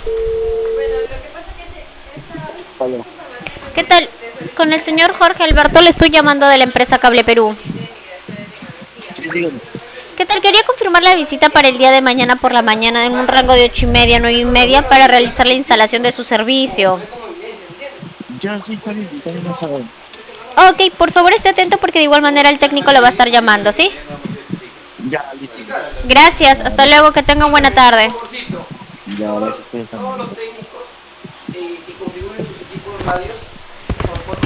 Aló. ¿Qué tal? Con el señor Jorge Alberto le estoy llamando de la empresa Cable Perú. Sí, dígame. ¿Qué tal? Quería confirmar la visita para el día de mañana por la mañana en un rango de 8:30 a 9:30 para realizar la instalación de su servicio. Ya, sí, está bien esa hora. Ok, por favor esté atento porque de igual manera el técnico lo va a estar llamando, ¿sí? Ya, listo. Gracias, Ya, hasta luego, que tengan buena tarde. ya, gracias a ustedes también. Que configuren sus equipos radios